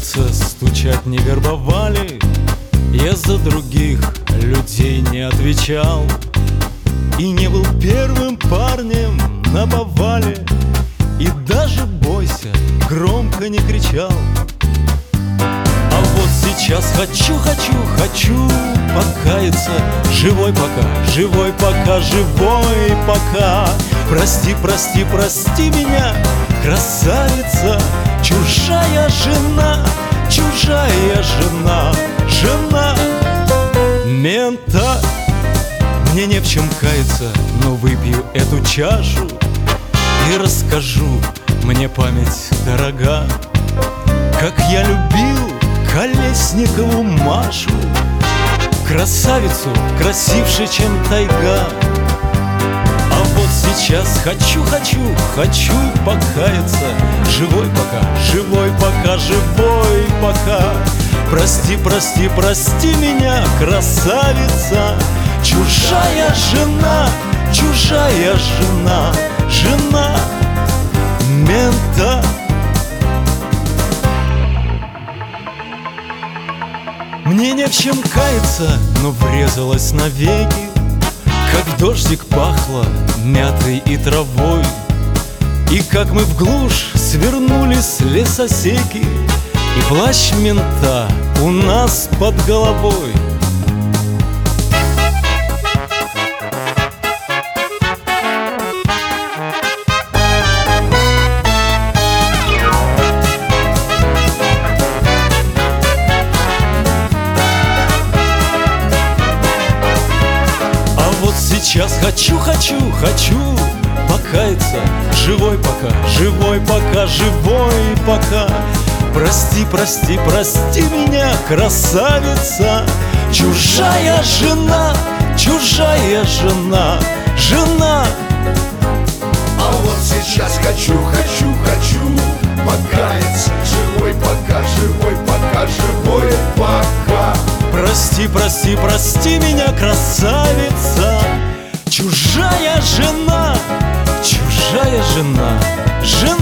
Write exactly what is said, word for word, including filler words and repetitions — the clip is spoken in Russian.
сердце стучать не вербовали, я за других людей не отвечал и не был первым парнем на повале, и даже бойся громко не кричал. А вот сейчас хочу, хочу, хочу покаяться. Живой пока, живой пока, живой пока. Прости, прости, прости меня, красавица, чужая жена, чужая жена, жена мента. Мне не в чем каяться, но выпью эту чашу и расскажу, мне память дорога, как я любил Колесникову Машу, красавицу, красивше, чем тайга. А вот сейчас хочу, хочу, хочу покаяться. Живой пока, живой пока, живой пока. Прости, прости, прости меня, красавица, чужая жена, чужая жена, жена мента. Мне не в чем каяться, но врезалась навеки, как дождик пахло мятой и травой, и как мы в глушь свернули с лесосеки, и плащ мента у нас под головой. Сейчас хочу, хочу, хочу покаяться. Живой пока, живой пока, живой пока. Прости, прости, прости меня, красавица, чужая жена, чужая жена, жена. А вот сейчас хочу, хочу, хочу покаяться. Живой пока, живой пока, живой пока. Прости, прости, прости меня, красавица, чужая жена, чужая жена, жена.